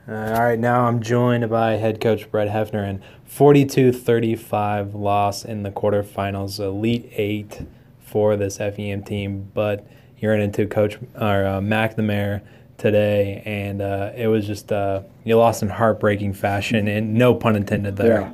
All right, now I'm joined by head coach Brett Hefner, and 42-35 loss in the quarterfinals, Elite Eight for this FEM team. But you're into Coach McNamara today, and it was just you lost in heartbreaking fashion, and no pun intended there.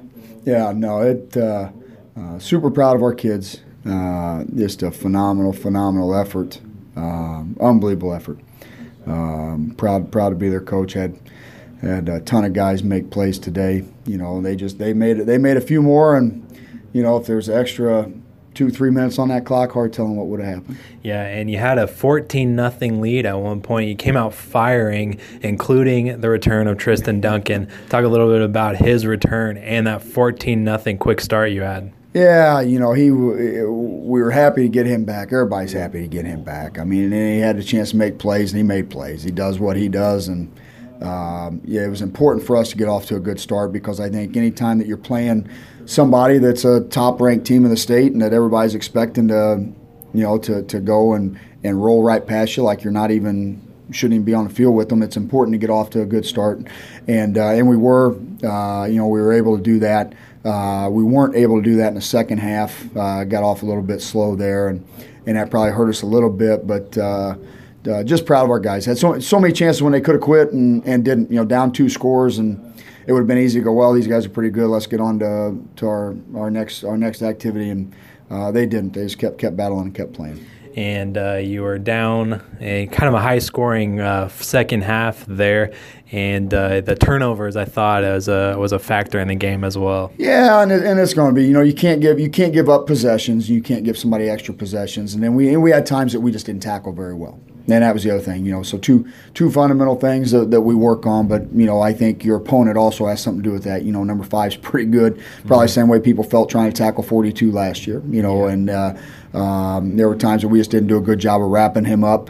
Super proud of our kids. Just a phenomenal effort, unbelievable effort. Proud to be their coach. Had a ton of guys make plays today. You know, they made a few more, and you know, if there's extra 2-3 minutes on that clock, hard telling what would have happened. Yeah, and you had a 14-0 lead at one point. You came out firing, including the return of Tristan Duncan. Talk a little bit about his return and that 14-0 quick start you had. Yeah, you know, we were happy to get him back. Everybody's happy to get him back. I mean, he had a chance to make plays, and he made plays. He does what he does, and it was important for us to get off to a good start, because I think any time that you're playing somebody that's a top-ranked team in the state and that everybody's expecting to, you know, to go and roll right past you like you're not even shouldn't even be on the field with them, it's important to get off to a good start, and we were, we were able to do that. We weren't able to do that in the second half. Got off a little bit slow there, and that probably hurt us a little bit. But just proud of our guys. Had so many chances when they could have quit and didn't. You know, down 2 scores, and it would have been easy to go, well, these guys are pretty good. Let's get on to our next activity, and they didn't. They just kept battling and kept playing. And you were down a kind of a high-scoring second half there, and the turnovers, I thought, was a factor in the game as well. Yeah, and it's going to be, you know, you can't give up possessions, you can't give somebody extra possessions, and then we had times that we just didn't tackle very well. And that was the other thing, you know. So two fundamental things that we work on, but you know, I think your opponent also has something to do with that. You know, number 5 is pretty good, probably the same way people felt trying to tackle 42 last year. You know, and there were times that we just didn't do a good job of wrapping him up.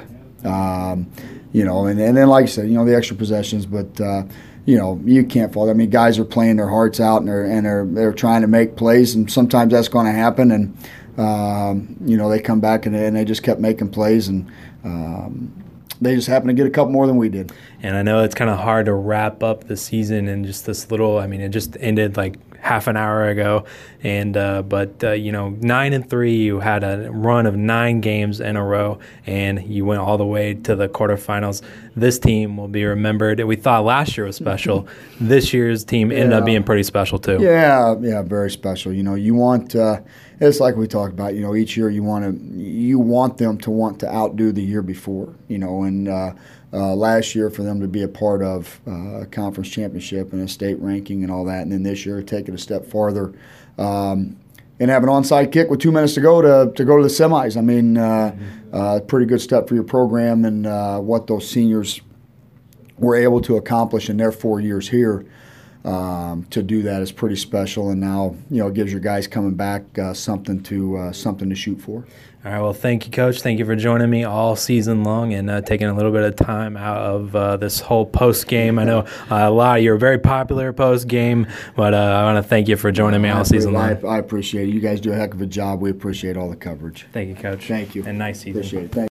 You know, and then like I said, you know, the extra possessions, but you know, you can't fault. I mean, guys are playing their hearts out, and they're trying to make plays, and sometimes that's going to happen, and you know, they come back and they just kept making plays, and they just happened to get a couple more than we did. And I know it's kind of hard to wrap up the season in just this little. I mean, it just ended like half an hour ago, and but you know, 9-3, you had a run of 9 games in a row, and you went all the way to the quarterfinals. This team will be remembered. We thought last year was special. This year's team ended up being pretty special too. Yeah, very special. You know, you want it's like we talked about. You know, each year you want them to want to outdo the year before. You know, and last year for them to be a part of a conference championship and a state ranking and all that, and then this year take it a step farther and have an onside kick with 2 minutes to go to go to the semis. I mean, pretty good step for your program, and what those seniors were able to accomplish in their 4 years here. To do that is pretty special, and now, you know, it gives your guys coming back something to shoot for. All right, well, thank you, Coach. Thank you for joining me all season long and taking a little bit of time out of this whole post-game. I know you're very popular post-game, but I want to thank you for joining me all season long. I appreciate it. You guys do a heck of a job. We appreciate all the coverage. Thank you, Coach. Thank you. And nice season. Appreciate it. Thank you.